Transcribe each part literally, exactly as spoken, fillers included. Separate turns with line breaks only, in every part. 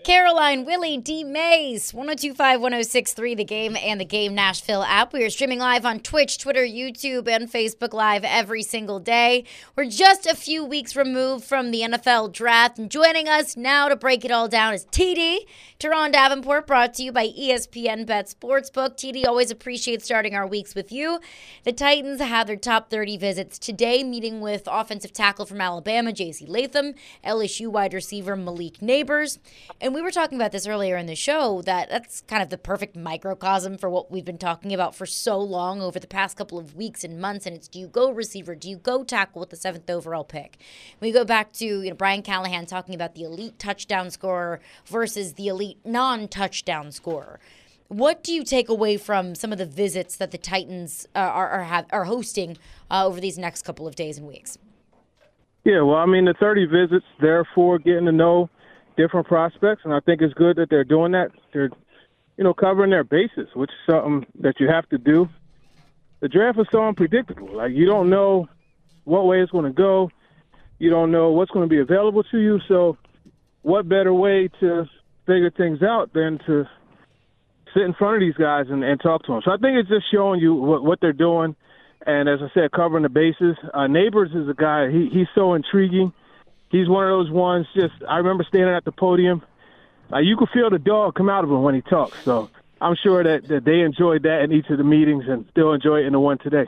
Caroline, Willie, D. Mays, one oh two five, one oh six three, The Game and The Game Nashville app. We are streaming live on Twitch, Twitter, YouTube, and Facebook Live every single day. We're just a few weeks removed from the N F L draft, and joining us now to break it all down is T D, Teron Davenport, brought to you by E S P N Bet Sportsbook. T D, always appreciate starting our weeks with you. The Titans have their top thirty visits today, meeting with offensive tackle from Alabama, J C Latham, L S U wide receiver Malik Neighbors. And we were talking about this earlier in the show, that that's kind of the perfect microcosm for what we've been talking about for so long over the past couple of weeks and months. And it's, do you go receiver? Do you go tackle with the seventh overall pick? We go back to, you know, Brian Callahan talking about the elite touchdown scorer versus the elite non-touchdown scorer. What do you take away from some of the visits that the Titans uh, are are, have, are hosting uh, over these next couple of days and weeks?
Yeah, well, I mean, the thirty visits, therefore getting to know different prospects, and I think it's good that they're doing that. They're, you know, covering their bases, which is something that you have to do. The draft is so unpredictable. Like, you don't know what way it's going to go. You don't know what's going to be available to you. So what better way to figure things out than to sit in front of these guys and, and talk to them? So I think it's just showing you what, what they're doing. And as I said, covering the bases. Uh, Neighbors is a guy, he, he's so intriguing. He's one of those ones, just, I remember standing at the podium. Uh, you could feel the dog come out of him when he talks. So I'm sure that, that they enjoyed that in each of the meetings and still enjoy it in the one today.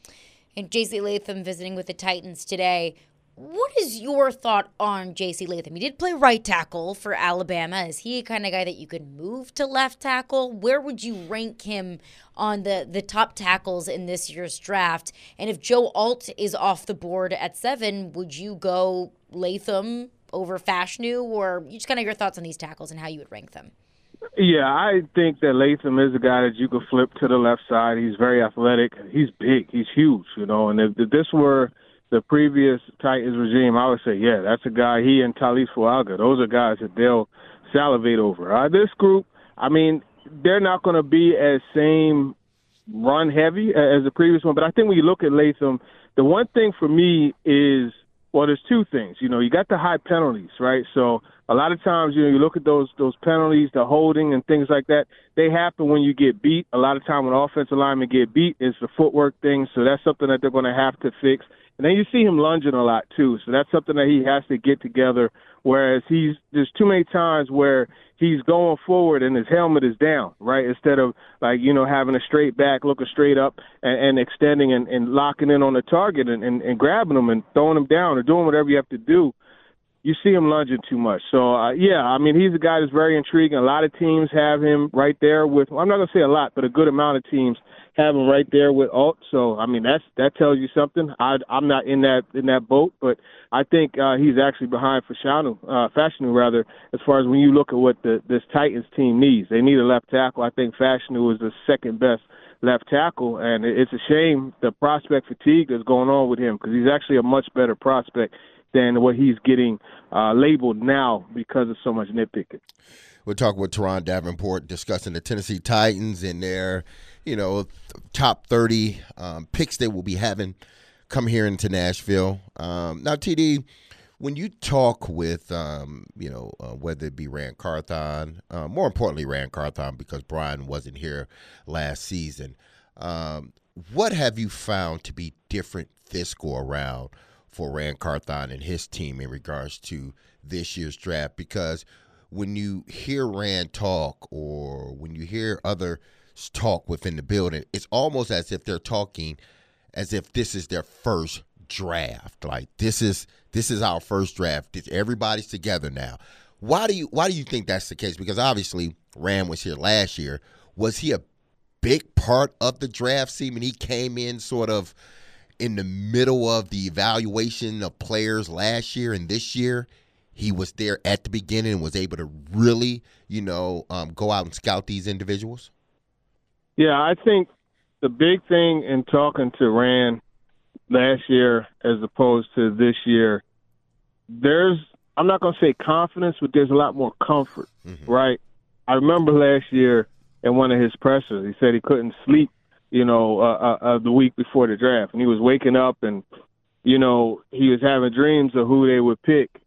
And J C Latham visiting with the Titans today. What is your thought on J C Latham? He did play right tackle for Alabama. Is he a kind of guy that you could move to left tackle? Where would you rank him on the, the top tackles in this year's draft? And if Joe Alt is off the board at seven, would you go Latham over Fashanu? Or just kind of your thoughts on these tackles and how you would rank them?
Yeah, I think that Latham is a guy that you could flip to the left side. He's very athletic. He's big. He's huge, you know. And if, if this were the previous Titans regime, I would say, yeah, that's a guy, he and Talif Fuaga, those are guys that they'll salivate over. Uh, this group, I mean, they're not going to be as same run-heavy as the previous one, but I think when you look at Latham, the one thing for me is, well, there's two things. You know, you got the high penalties, right? So a lot of times, you know, you look at those those penalties, the holding and things like that, they happen when you get beat. A lot of time when offensive linemen get beat, it's the footwork thing, so that's something that they're going to have to fix. And then you see him lunging a lot, too. So that's something that he has to get together, whereas he's there's too many times where he's going forward and his helmet is down, right, instead of, like, you know, having a straight back, looking straight up and, and extending and, and locking in on the target and, and, and grabbing him and throwing him down or doing whatever you have to do. You see him lunging too much. So, uh, yeah, I mean, he's a guy that's very intriguing. A lot of teams have him right there with, well, I'm not going to say a lot, but a good amount of teams have him right there with Alt. So, I mean, that's that tells you something. I, I'm not in that in that boat, but I think uh, he's actually behind Fashanu, uh, Fashanu, rather, as far as when you look at what the, this Titans team needs. They need a left tackle. I think Fashanu is the second best left tackle, and it's a shame the prospect fatigue that's going on with him because he's actually a much better prospect than what he's getting uh, labeled now because of so much nitpicking.
We'll talk with Teron Davenport discussing the Tennessee Titans and their, you know, top thirty um, picks they will be having come here into Nashville. Um, now, T D, when you talk with, um, you know, uh, whether it be Ran Carthon, uh, more importantly Ran Carthon because Brian wasn't here last season, um, what have you found to be different this go around for Ran Carthon and his team in regards to this year's draft? Because when you hear Ran talk or when you hear others talk within the building, it's almost as if they're talking as if this is their first draft. Like, this is this is our first draft. Everybody's together now. Why do you why do you think that's the case? Because obviously Ran was here last year. Was he a big part of the draft scene when he came in sort of in the middle of the evaluation of players last year, and this year he was there at the beginning and was able to really, you know, um, go out and scout these individuals?
Yeah, I think the big thing in talking to Ran last year as opposed to this year, there's, I'm not going to say confidence, but there's a lot more comfort, mm-hmm. right? I remember last year in one of his pressers, he said he couldn't sleep, you know, uh, uh, the week before the draft. And he was waking up and, you know, he was having dreams of who they would pick.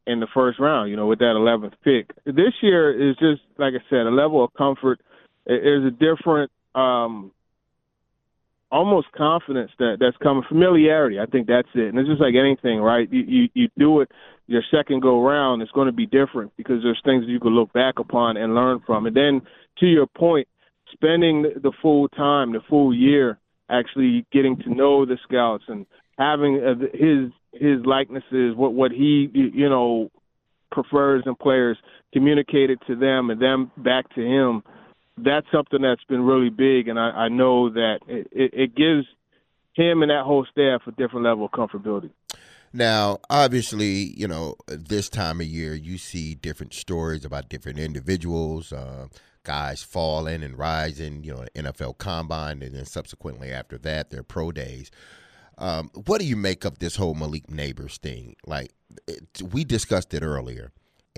in the first round, you know, with that eleventh pick. This year is just, like I said, a level of comfort. There's a different um, almost confidence that, that's coming, familiarity. I think that's it. And it's just like anything, right? You, you, you do it your second go round, it's going to be different because there's things you can look back upon and learn from. And then to your point, spending the full time, the full year, actually getting to know the scouts and having his his likenesses, what what he you know prefers in players, communicated to them and them back to him. That's something that's been really big, and I, I know that it, it gives him and that whole staff a different level of comfortability.
Now, obviously, you know, this time of year, you see different stories about different individuals, uh, guys falling and rising, you know, N F L Combine, and then subsequently after that, their pro days. Um, what do you make of this whole Malik Nabers thing? Like, it, we discussed it earlier,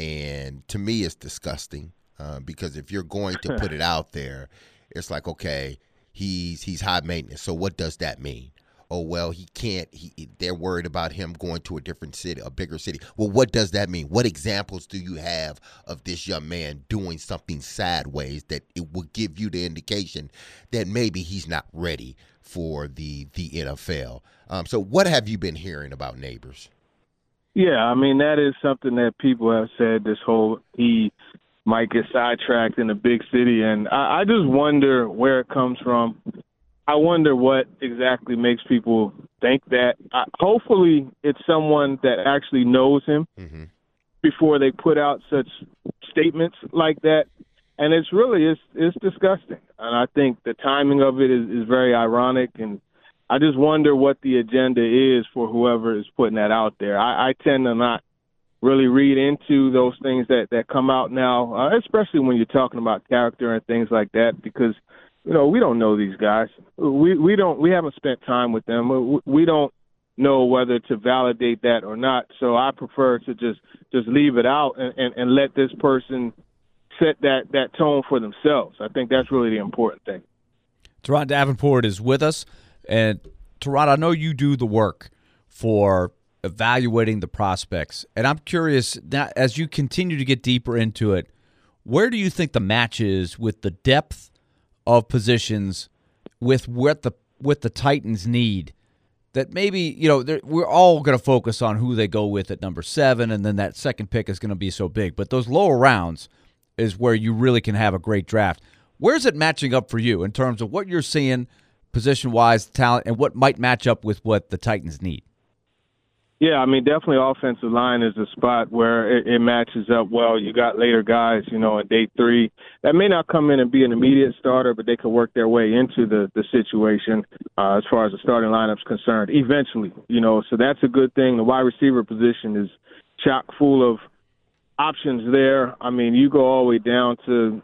and to me, it's disgusting uh, because if you're going to put it out there, it's like, okay, he's he's high maintenance. So what does that mean? Oh, well, he can't. He, they're worried about him going to a different city, a bigger city. Well, what does that mean? What examples do you have of this young man doing something sideways that it will give you the indication that maybe he's not ready for the the N F L? Um, so what have you been hearing about Nabers?
Yeah, I mean, that is something that people have said, this whole he might get sidetracked in a big city. And I, I just wonder where it comes from. I wonder what exactly makes people think that. Uh, hopefully it's someone that actually knows him mm-hmm. before they put out such statements like that. And it's really, it's, it's disgusting. And I think the timing of it is, is very ironic. And I just wonder what the agenda is for whoever is putting that out there. I, I tend to not really read into those things that, that come out now, uh, especially when you're talking about character and things like that, because you know, we don't know these guys. We we don't we haven't spent time with them. We don't know whether to validate that or not. So I prefer to just, just leave it out and, and, and let this person set that, that tone for themselves. I think that's really the important thing.
Teron Davenport is with us. And Teron, I know you do the work for evaluating the prospects. And I'm curious, now, as you continue to get deeper into it, where do you think the match is with the depth of positions with what the with the Titans need? That maybe, you know, we're all going to focus on who they go with at number seven, and then that second pick is going to be so big. But those lower rounds is where you really can have a great draft. Where's it matching up for you in terms of what you're seeing position-wise, talent, and what might match up with what the Titans need?
Yeah, I mean, definitely offensive line is a spot where it, it matches up well. You got later guys, you know, in day three that may not come in and be an immediate starter, but they could work their way into the, the situation uh, as far as the starting lineup's concerned eventually, you know, so that's a good thing. The wide receiver position is chock full of options there. I mean, you go all the way down to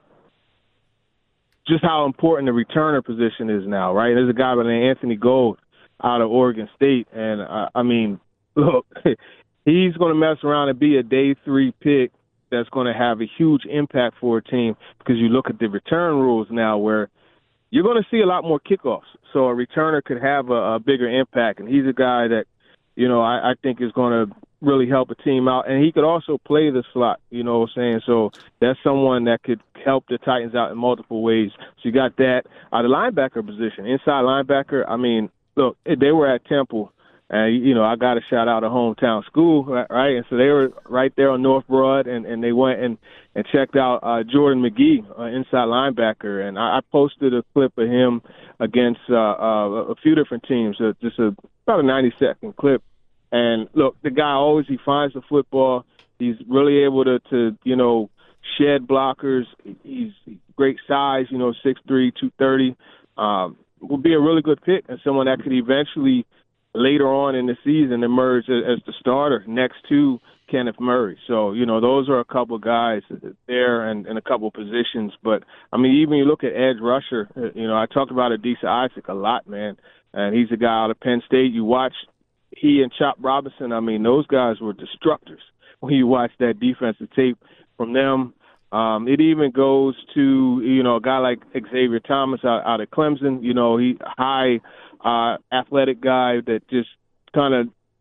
just how important the returner position is now, right? There's a guy by the name of Anthony Gold out of Oregon State, and uh, I mean, look, he's going to mess around and be a day three pick that's going to have a huge impact for a team because you look at the return rules now where you're going to see a lot more kickoffs. So a returner could have a, a bigger impact, and he's a guy that, you know, I, I think is going to really help a team out. And he could also play the slot, you know what I'm saying? So that's someone that could help the Titans out in multiple ways. So you got that. Uh, the linebacker position, inside linebacker, I mean, look, they were at Temple. And, you know, I got to shout out a hometown school, right? And so they were right there on North Broad, and, and they went and, and checked out uh, Jordan McGee, uh, inside linebacker. And I, I posted a clip of him against uh, uh, a few different teams, uh, just a, about a ninety-second clip. And, look, the guy always, he finds the football. He's really able to, to you know, shed blockers. He's great size, you know, six three, two thirty. Um, would be a really good pick and someone that could eventually – later on in the season emerge as the starter next to Kenneth Murray. So, you know, those are a couple of guys there and, and a couple of positions. But, I mean, even you look at edge rusher, you know, I talked about Adisa Isaac a lot, man. And he's a guy out of Penn State. You watch he and Chop Robinson, I mean, those guys were destructors when you watch that defensive tape from them. Um, it even goes to, you know, a guy like Xavier Thomas out, out of Clemson. You know, he high – Uh, athletic guy that just kind of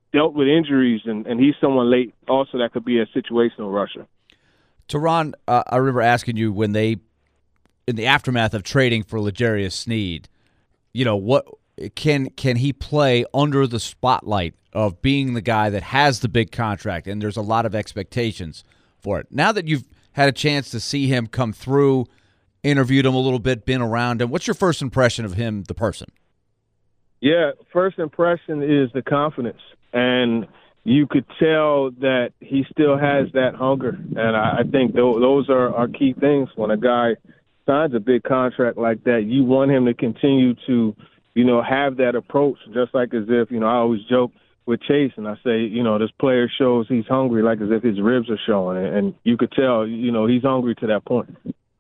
dealt with injuries, and, and he's someone late also that could be a situational rusher.
Teron, uh, I remember asking you when they, in the aftermath of trading for L'Jarius Sneed, you know, what can can he play under the spotlight of being the guy that has the big contract, and there's a lot of expectations for it. Now that you've had a chance to see him come through, interviewed him a little bit, been around him, what's your first impression of him, the person?
Yeah, first impression is the confidence, and you could tell that he still has that hunger, and I, I think th- those are, are key things. When a guy signs a big contract like that, you want him to continue to, you know, have that approach, just like as if, you know, I always joke with Chase, and I say, you know, this player shows he's hungry, like as if his ribs are showing, and you could tell, you know, he's hungry to that point.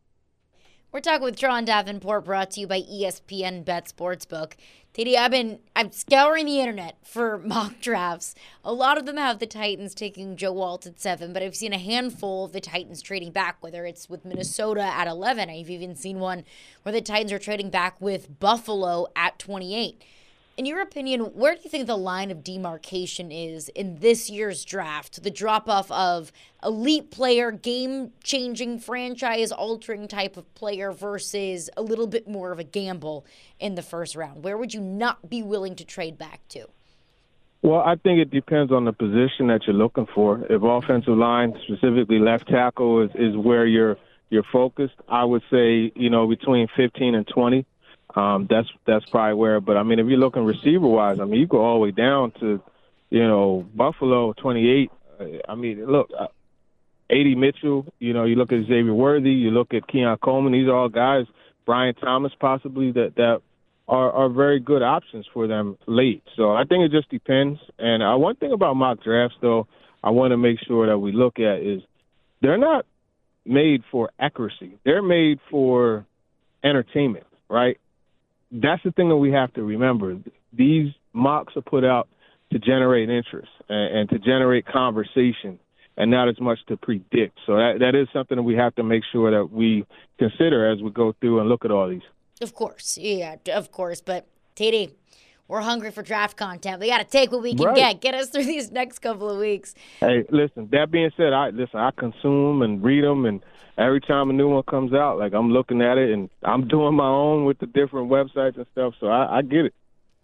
We're talking with Teron Davenport, brought to you by E S P N Bet Sportsbook. T D, I've been I'm scouring the internet for mock drafts. A lot of them have the Titans taking Joe Alt at seven, but I've seen a handful of the Titans trading back, whether it's with Minnesota at eleven. I've even seen one where the Titans are trading back with Buffalo at twenty-eight. In your opinion, where do you think the line of demarcation is in this year's draft? The drop-off of elite player, game-changing, franchise-altering type of player versus a little bit more of a gamble in the first round. Where would you not be willing to trade back to?
Well, I think it depends on the position that you're looking for. If offensive line, specifically left tackle, is, is where you're you're focused, I would say, you know, between fifteen and twenty. Um, that's that's probably where. But, I mean, if you're looking receiver-wise, I mean, you go all the way down to, you know, Buffalo, twenty-eight. I mean, look, uh, A D Mitchell, you know, you look at Xavier Worthy, you look at Keon Coleman. These are all guys, Brian Thomas possibly, that, that are, are very good options for them late. So I think it just depends. And uh, one thing about mock drafts, though, I want to make sure that we look at is they're not made for accuracy. They're made for entertainment, right? That's the thing that we have to remember. These mocks are put out to generate interest and, and to generate conversation, and not as much to predict. So that that is something that we have to make sure that we consider as we go through and look at all these.
Of course. Yeah, of course. But, T D, we're hungry for draft content. We got to take what we can
right.
get. Get us through these next couple of weeks.
Hey, listen, that being said, I listen, I consume and read them, and every time a new one comes out, like, I'm looking at it, and I'm doing my own with the different websites and stuff, so I, I get it.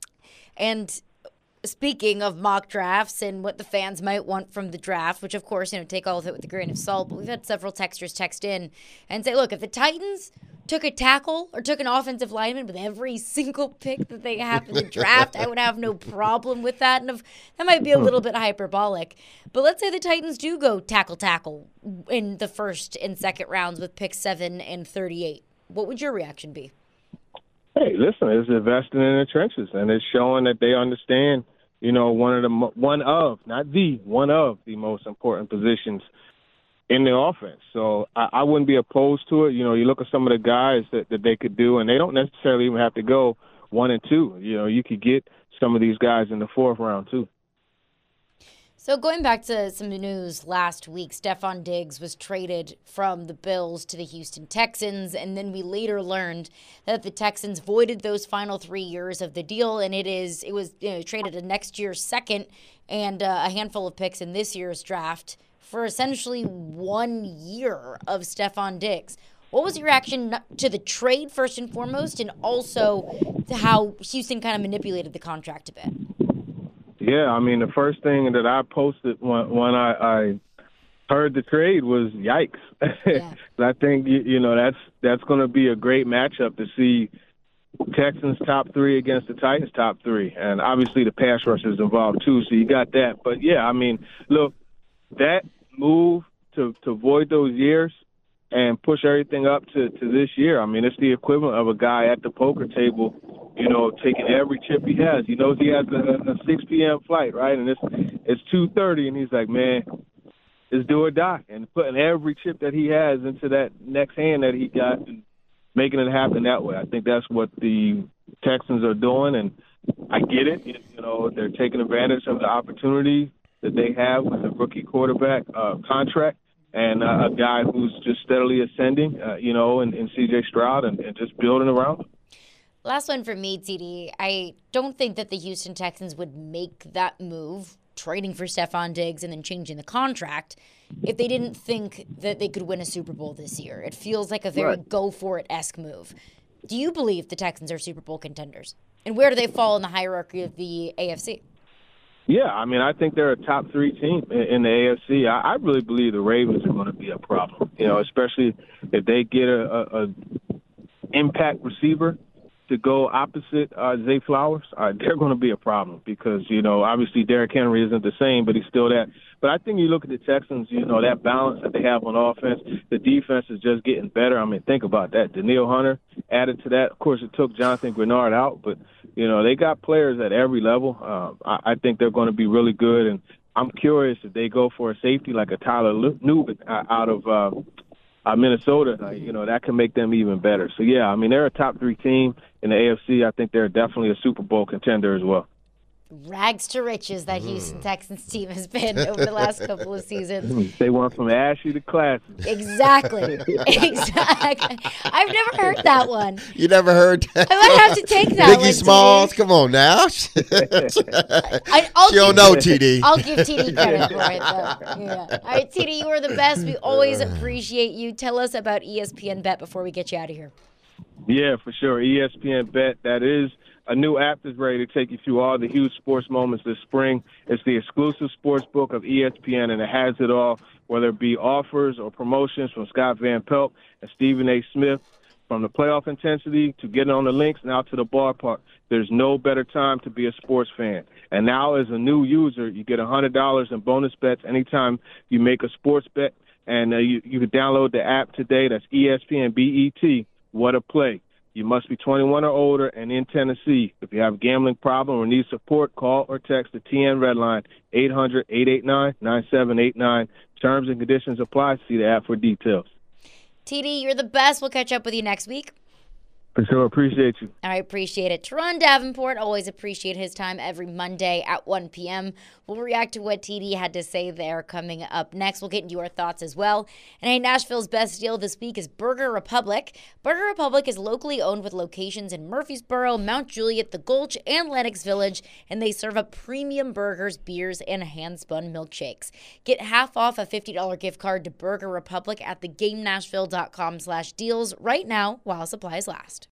And speaking of mock drafts and what the fans might want from the draft, which, of course, you know, take all of it with a grain of salt, but we've had several texters text in and say, look, if the Titans took a tackle or took an offensive lineman with every single pick that they have in the draft, I would have no problem with that. And if, that might be a little bit hyperbolic. But let's say the Titans do go tackle-tackle in the first and second rounds with picks seven and thirty-eight. What would your reaction be?
Hey, listen, it's investing in the trenches, and it's showing that they understand, you know, one of the one of, not the, one of the most important positions in the offense. So I, I wouldn't be opposed to it. You know, you look at some of the guys that, that they could do, and they don't necessarily even have to go one and two. You know, you could get some of these guys in the fourth round too.
So going back to some news last week, Stefon Diggs was traded from the Bills to the Houston Texans, and then we later learned that the Texans voided those final three years of the deal, and it is it was you know, traded a next year's second and uh, a handful of picks in this year's draft for essentially one year of Stefon Diggs. What was your reaction to the trade first and foremost, and also to how Houston kind of manipulated the contract a bit?
Yeah, I mean, the first thing that I posted when, when I, I heard the trade was yikes. Yeah. I think, you, you know, that's that's going to be a great matchup to see Texans top three against the Titans top three. And obviously the pass rush is involved too, so you got that. But, yeah, I mean, look, that move to, to void those years and push everything up to, to this year, I mean, it's the equivalent of a guy at the poker table, you know, taking every chip he has. He knows he has a, a six p.m. flight, right? And it's it's two thirty, and he's like, man, it's do or die. And putting every chip that he has into that next hand that he got and making it happen that way. I think that's what the Texans are doing, and I get it. You know, they're taking advantage of the opportunity that they have with a rookie quarterback uh, contract. And uh, a guy who's just steadily ascending, uh, you know, in, in C J Stroud and, and just building around him.
Last one for me, T D. I don't think that the Houston Texans would make that move trading for Stephon Diggs and then changing the contract if they didn't think that they could win a Super Bowl this year. It feels like a very
Right.
go-for-it-esque move. Do you believe the Texans are Super Bowl contenders? And where do they fall in the hierarchy of the A F C?
Yeah, I mean, I think they're a top three team in, in the A F C. I, I really believe the Ravens are going to be a problem, you know, especially if they get a, a, a impact receiver to go opposite uh, Zay Flowers. Uh, they're going to be a problem because, you know, obviously Derrick Henry isn't the same, but he's still that. But I think you look at the Texans, you know, that balance that they have on offense, the defense is just getting better. I mean, think about that. Danielle Hunter added to that. Of course, it took Jonathan Grenard out, but, you know, they got players at every level. Uh, I, I think they're going to be really good, and I'm curious if they go for a safety like a Tyler Nubin uh, out of uh, uh, Minnesota. Uh, you know, that can make them even better. So, yeah, I mean, they're a top three team in the A F C. I think they're definitely a Super Bowl contender as well.
Rags to riches that Houston Texans team has been over the last couple of seasons.
They went from ashy to classy.
Exactly. Exactly. I've never heard that one.
You never heard that?
I might have to take that one.
Biggie Smalls,
T D.
come on now.
I, I'll
She don't
give-
know, T D.
I'll give T D credit for it, though. Yeah. All right, T D, you are the best. We always appreciate you. Tell us about E S P N Bet before we get you out of here.
Yeah, for sure. E S P N Bet, that is a new app that's ready to take you through all the huge sports moments this spring. It's the exclusive sports book of E S P N, and it has it all, whether it be offers or promotions from Scott Van Pelt and Stephen A. Smith, from the playoff intensity to getting on the links and out to the ballpark. There's no better time to be a sports fan. And now as a new user, you get one hundred dollars in bonus bets anytime you make a sports bet. And uh, you, you can download the app today. That's E S P N B E T. What a play. You must be twenty-one or older and in Tennessee. If you have a gambling problem or need support, call or text the T N Red Line, eight hundred, eight eight nine, nine seven eight nine. Terms and conditions apply. See the app for details.
T D, you're the best. We'll catch up with you next week.
For sure. Appreciate you.
I appreciate it. Teron Davenport, always appreciate his time every Monday at one p.m. We'll react to what T D had to say there coming up next. We'll get into your thoughts as well. And hey, Nashville's best deal this week is Burger Republic. Burger Republic is locally owned with locations in Murfreesboro, Mount Juliet, The Gulch, and Lenox Village, and they serve up premium burgers, beers, and hand-spun milkshakes. Get half off a fifty dollars gift card to Burger Republic at the game nashville dot com slash deals right now while supplies last.